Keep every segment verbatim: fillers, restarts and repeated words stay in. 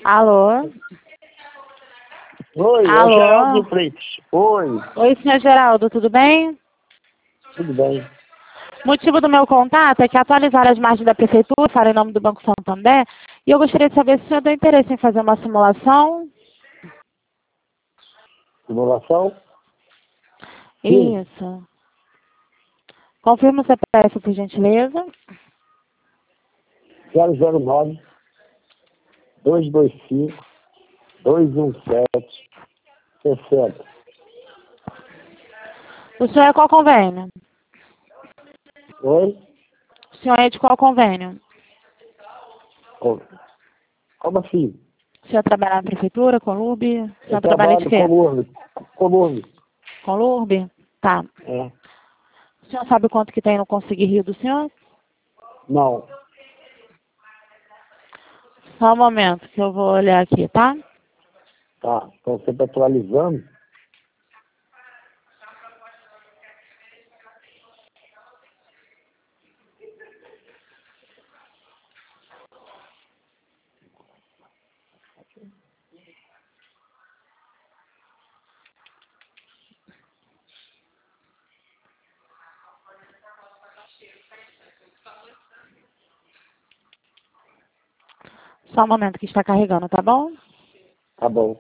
Alô? Oi, é o Alô? Geraldo Freitas. Oi, Oi, senhor Geraldo, tudo bem? tudo bem? O motivo do meu contato é que atualizaram as margens da prefeitura, para em nome do Banco Santander, e eu gostaria de saber se o senhor tem interesse em fazer uma simulação. Simulação? Sim. Isso. Confirma o C P F, por gentileza. zero zero nove, dois dois cinco, dois um sete, sessenta. O senhor é qual convênio? Oi? O senhor é de qual convênio? Como, como assim? O senhor trabalha na prefeitura, com L U B? O Eu senhor trabalha de trabalho quê? com Lourdes. Com Lourdes. Com L U B? Tá. É. O senhor sabe quanto que tem no Conseguir Rio do senhor? Não. Só um momento que eu vou olhar aqui, tá? Tá. Então você está atualizando? Só um momento que está carregando, tá bom? Tá bom.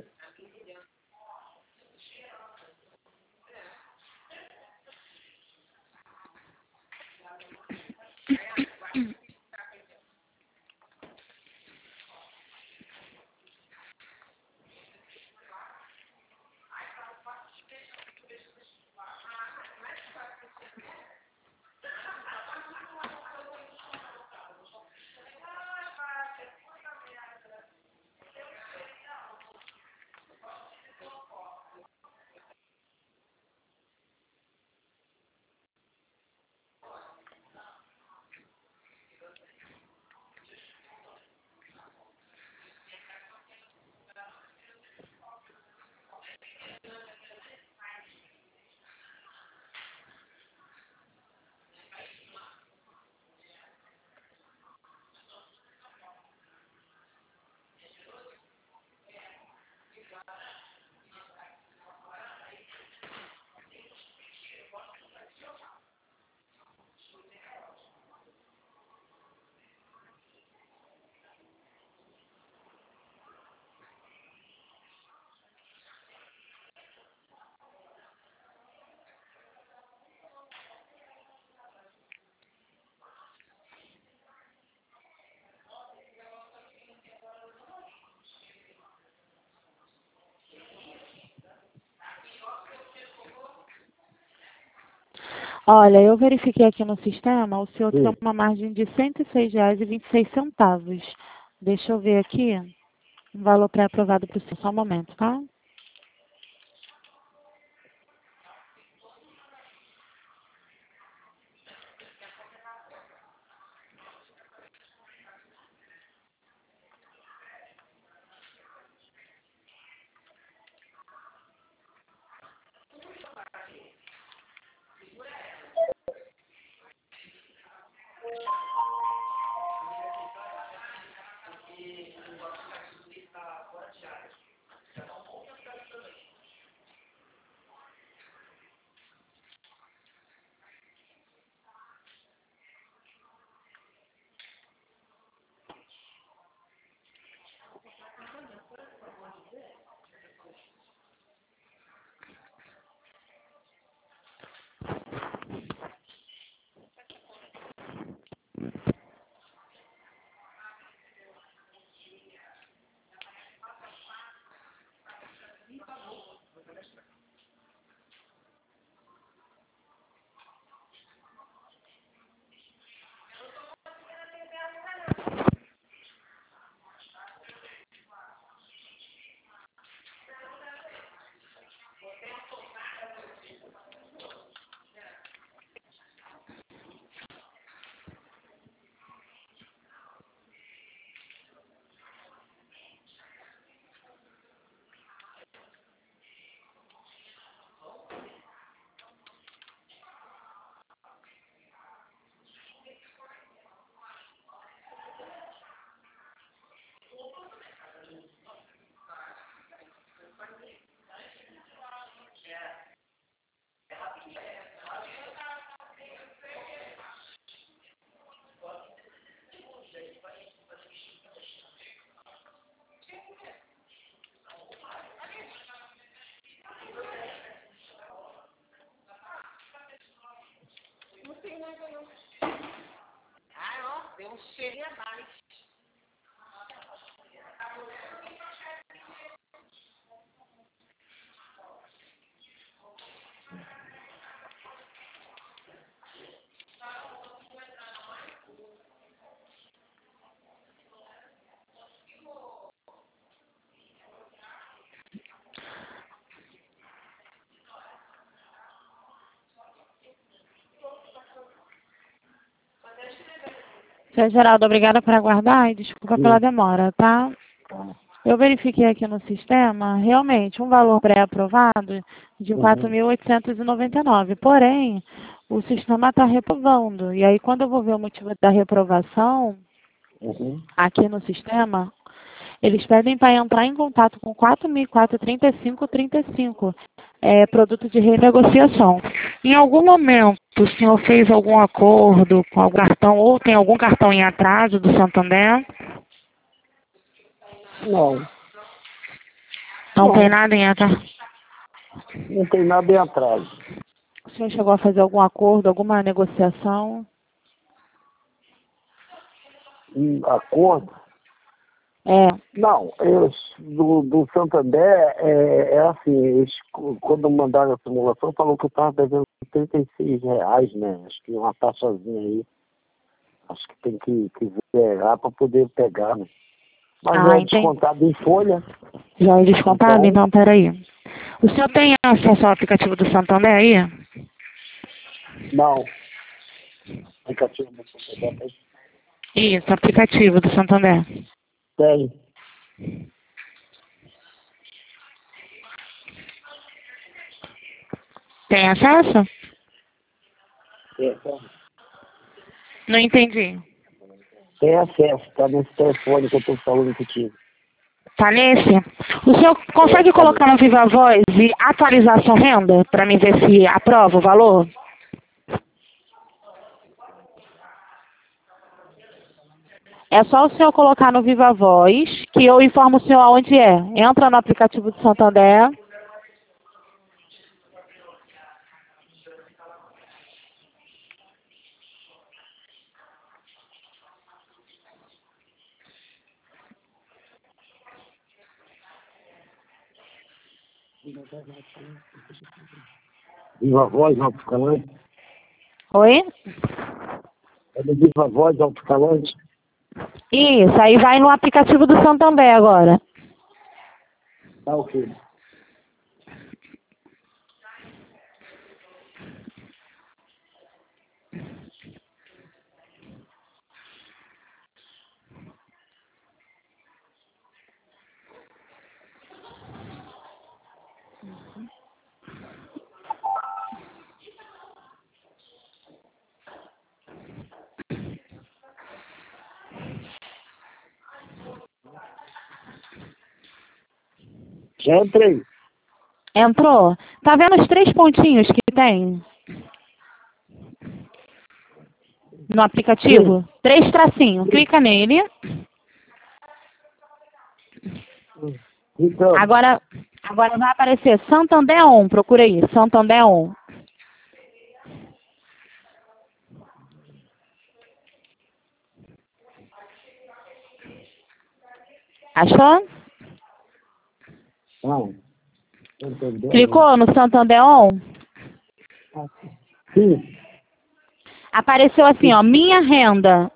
Olha, eu verifiquei aqui no sistema, o senhor tem Sim. uma margem de cento e seis reais e vinte e seis centavos. Deixa eu ver aqui, um valor pré-aprovado para o senhor. Só um momento, tá? Seu Geraldo, obrigada por aguardar e desculpa Sim. pela demora, tá? Tá. Eu verifiquei aqui no sistema, realmente, um valor pré-aprovado de quatro Uhum. mil oitocentos e noventa e nove. Porém, o sistema está reprovando. E aí, quando eu vou ver o motivo da reprovação, Uhum. aqui no sistema, eles pedem para entrar em contato com quatro mil e quatrocentos e trinta e cinco trinta e cinco, é, produto de renegociação. Em algum momento, o senhor fez algum acordo com algum cartão ou tem algum cartão em atraso do Santander? Não, Não tem não, nada em atraso? não tem nada em atraso. O senhor chegou a fazer algum acordo, alguma negociação? Em acordo? É. Não, eu, do, do Santander, é, é assim, eles, quando mandaram a simulação, falou que eu estava devendo trinta e seis reais, né? Acho que uma taxazinha aí. Acho que tem que, que zerar para poder pegar, né? Mas Ah, é entendi. descontado em folha. Já é descontado? Então, Então, peraí. O senhor tem acesso ao aplicativo do Santander aí? não. Aplicativo do Santander tem. Isso, aplicativo do Santander. Tem. Tem acesso? Tem, Não entendi. tem acesso, tá nesse telefone que eu estou falando contigo. Tá nesse? O senhor É, consegue tá colocar no Viva Voz e atualizar sua renda para mim ver se aprova o valor? É só o senhor colocar no Viva Voz que eu informo o senhor aonde é. Entra no aplicativo do Santander. Viva Voz, Alto Escalante. Oi? É do Viva Voz, Alto Escalante. Isso, aí vai no aplicativo do Santander agora. Tá ok. Já entrei. Entrou? Tá vendo os três pontinhos que tem no aplicativo? Sim. Três tracinhos. Clica nele. Então, Agora, agora vai aparecer Santander On. Procura aí. Santander On. Achou? não. Entendeu? Clicou no Santander On? Sim. Apareceu assim, ó. Minha renda.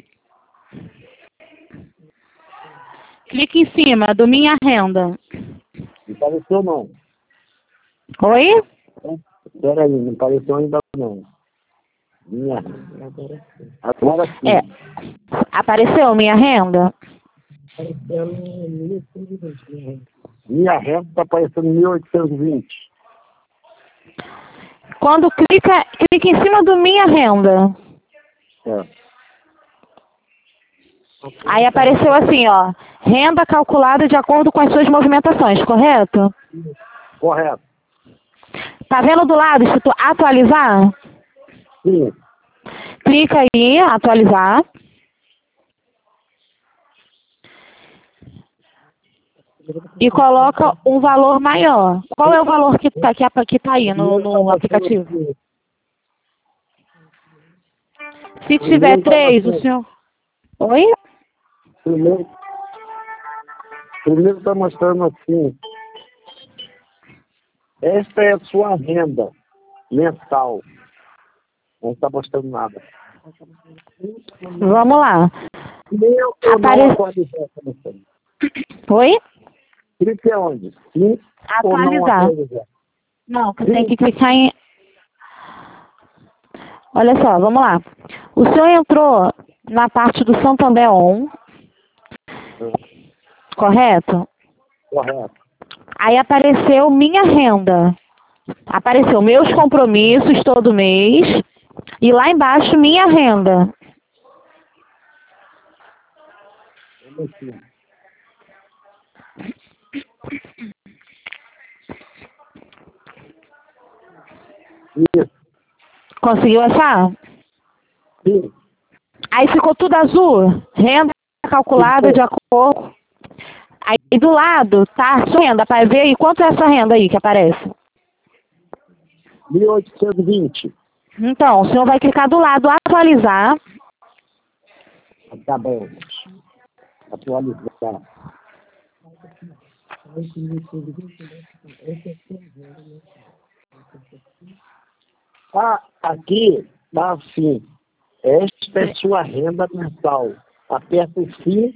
Clique em cima do Minha Renda. Não apareceu não. Oi? Espera aí, não apareceu ainda não. Minha. Agora sim. É. Apareceu Minha Renda? Minha renda está aparecendo mil oitocentos e vinte. Quando clica, clica em cima do Minha Renda. É. Aí apareceu assim, ó. Renda calculada de acordo com as suas movimentações, correto? Correto. Tá vendo do lado escrito atualizar? Sim. Clica aí, atualizar. E coloca um valor maior. Qual é o valor que tá, que, que tá aí no, no aplicativo? Se tiver três, o senhor... Oi? Primeiro, primeiro está mostrando assim. Esta é a sua renda mensal. Não está mostrando nada. Vamos lá. Meu, eu Apare... não atualizar essa mensagem. Oi? Clique aonde? Sim ou não Atualizar. atualizar? Não, você tem que clicar em... Olha só, vamos lá. O senhor entrou na parte do Santander On, correto? Correto. Aí apareceu minha renda. Apareceu meus compromissos todo mês. E lá embaixo, minha renda. Isso. Conseguiu achar? Sim. Aí ficou tudo azul. Renda calculada de acordo. Aí do lado tá a sua renda. Para ver aí quanto é essa renda aí que aparece. mil oitocentos e vinte. Então, o senhor vai clicar do lado atualizar. Tá bom. Atualizar. Ah, aqui tá assim. Esta é sua renda mensal. Aperta o sim.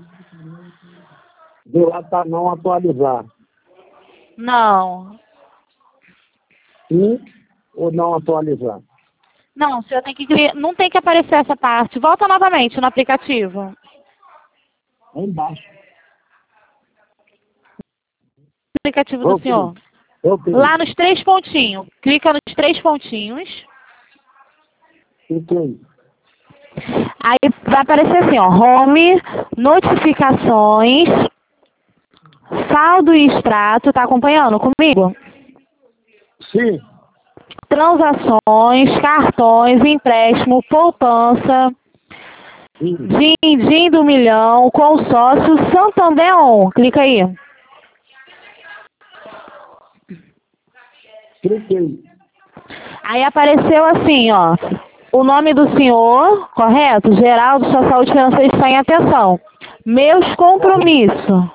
Do lado tá não atualizar. Não. Sim ou não atualizar? Não, o senhor tem que cri- não tem que aparecer essa parte. Volta novamente no aplicativo. Aí embaixo. Aplicativo do Ok. senhor. Ok. Lá nos três pontinhos. Clica nos três pontinhos. Cliquei. Aí vai aparecer assim, ó. Home, notificações, saldo e extrato. Tá acompanhando comigo? Sim. Transações, cartões, empréstimo, poupança, Sim. din-din do milhão, consórcio, Santander On. Clica aí. Cliquei. Aí apareceu assim, ó. O nome do senhor, correto? Geraldo, sua saúde financeira está em atenção. Meus compromissos.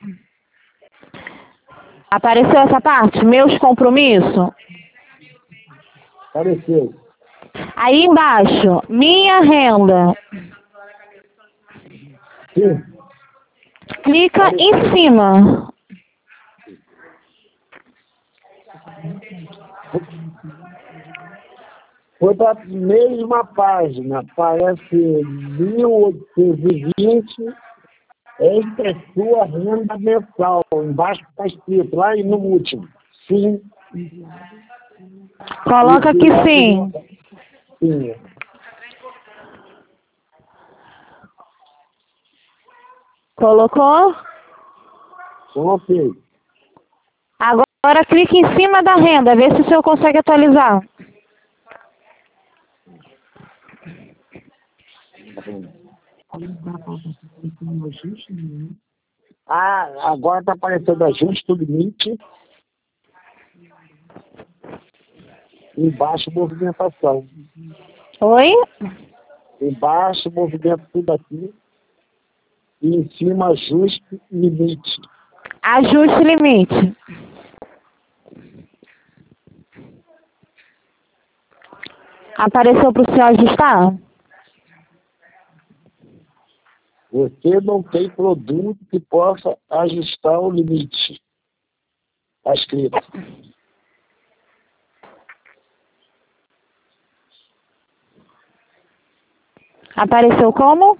Apareceu essa parte? Meus compromissos. Apareceu. Aí embaixo, minha renda. Sim. Clica em cima. Foi para a mesma página. Parece mil oitocentos e vinte. Esta é sua renda mensal. Embaixo está escrito, lá e no último. Sim. Coloca aqui sim. Sim. Colocou? Coloquei. Agora clique em cima da renda, vê se o senhor consegue atualizar. Ah, agora está aparecendo ajuste do limite. Embaixo, movimentação. Oi? Embaixo, movimento tudo aqui. E em cima, ajuste limite. Ajuste limite. Apareceu para o senhor ajustar? Você não tem produto que possa ajustar o limite. Está escrito. Apareceu como?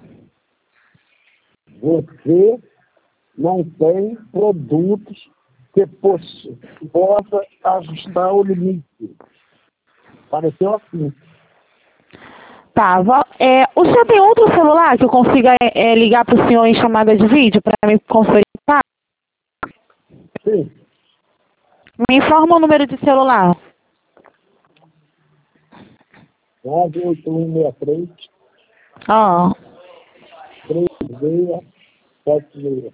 Você não tem produtos que possa, possa ajustar o limite. Apareceu assim. Tá, vo- é, o senhor tem outro celular que eu consiga é, ligar para o senhor em chamada de vídeo para me conferir? Sim. Me informa o número de celular. nove oito um seis três, Ó, três seis sete seis.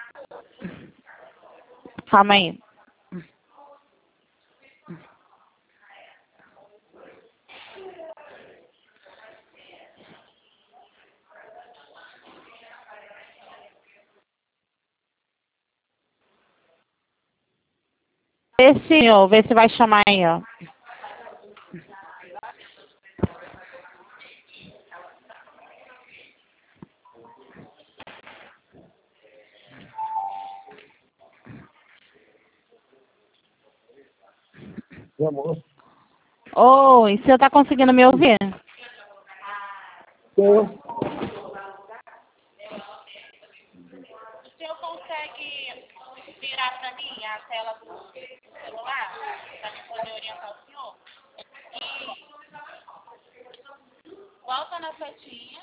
calma aí. Vê se, ó, vê se vai chamar aí, ó. Meu amor. Oi, você tá conseguindo me ouvir? Tô. O senhor consegue virar para mim a tela do celular, para mim poder orientar o senhor? E volta na setinha.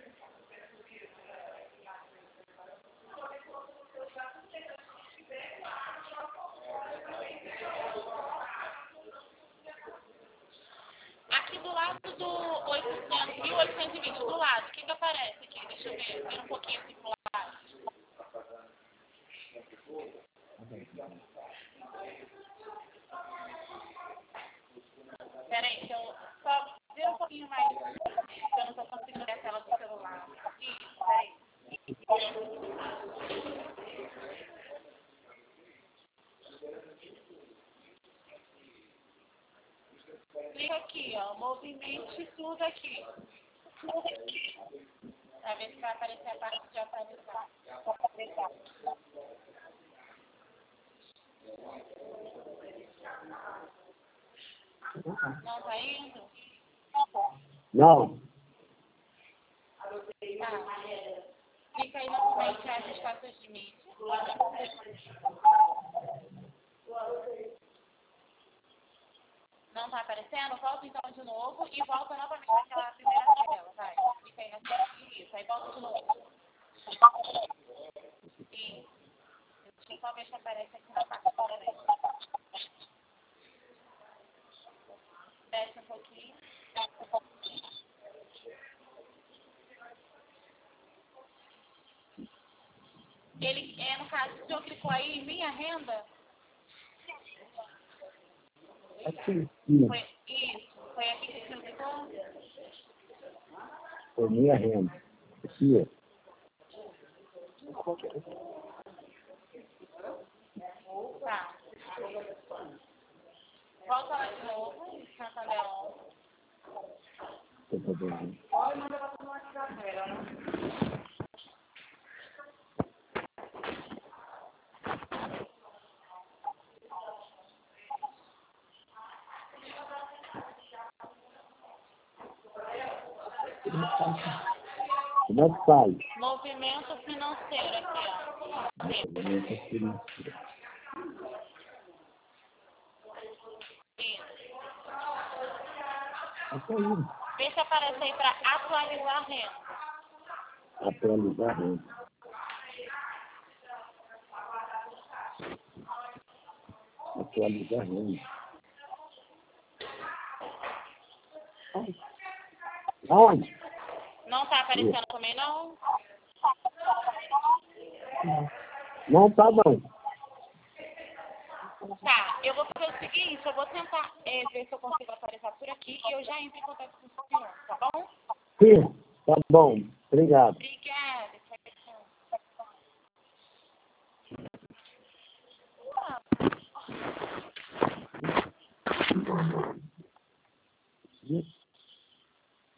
Aqui do lado do oitocentos, mil oitocentos e vinte, do lado, o que que aparece aqui? Deixa eu ver, vira um pouquinho assim pro lado. Peraí, que eu só vira um pouquinho mais, que eu não tô conseguindo ver a tela do celular. Isso, peraí. Clica aqui, ó, movimente tudo aqui. Pra ver se vai aparecer a parte de atualizar. Não tá indo? Não. Tá. Clica aí novamente em ajustar seus limites. Não tá aparecendo? Volta então de novo e volta novamente naquela primeira tela, vai. Clica aí na tela. Isso, aí volta de novo. Isso. Deixa eu só ver se aparece aqui na parte da frente. Desce um pouquinho. Ele, é, no caso, o senhor clicou aí em minha renda? Aqui. Sim. Foi isso. Foi aqui que o senhor clicou? Foi minha renda. Aqui, ó. Tá. Volta lá de novo, Santander on. Tô fazendo. Pode mandar pra tomar uma cadeira, né? Como é que faz? Movimento financeiro aqui, ó. Movimento financeiro. Isso. Tá indo. Vê se aparece aí para atualizar a renda. Atualizar a renda. Atualizar a renda. Aonde? Não tá aparecendo também, não? Não tá não. Tá, eu vou fazer o seguinte, eu vou tentar é, ver se eu consigo atualizar por aqui e eu já entro em contato com o senhor, tá bom? Sim, tá bom. Obrigado. Obrigada. Tchau, tchau. Yes.